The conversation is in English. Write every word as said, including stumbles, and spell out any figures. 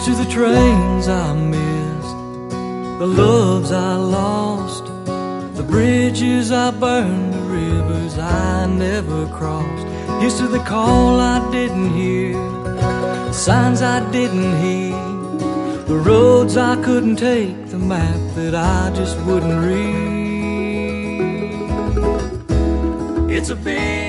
to the trains I missed, the loves I lost, the bridges I burned, the rivers I never crossed. Here's to the call I didn't hear, the signs I didn't heed, the roads I couldn't take, the map that I just wouldn't read. It's a big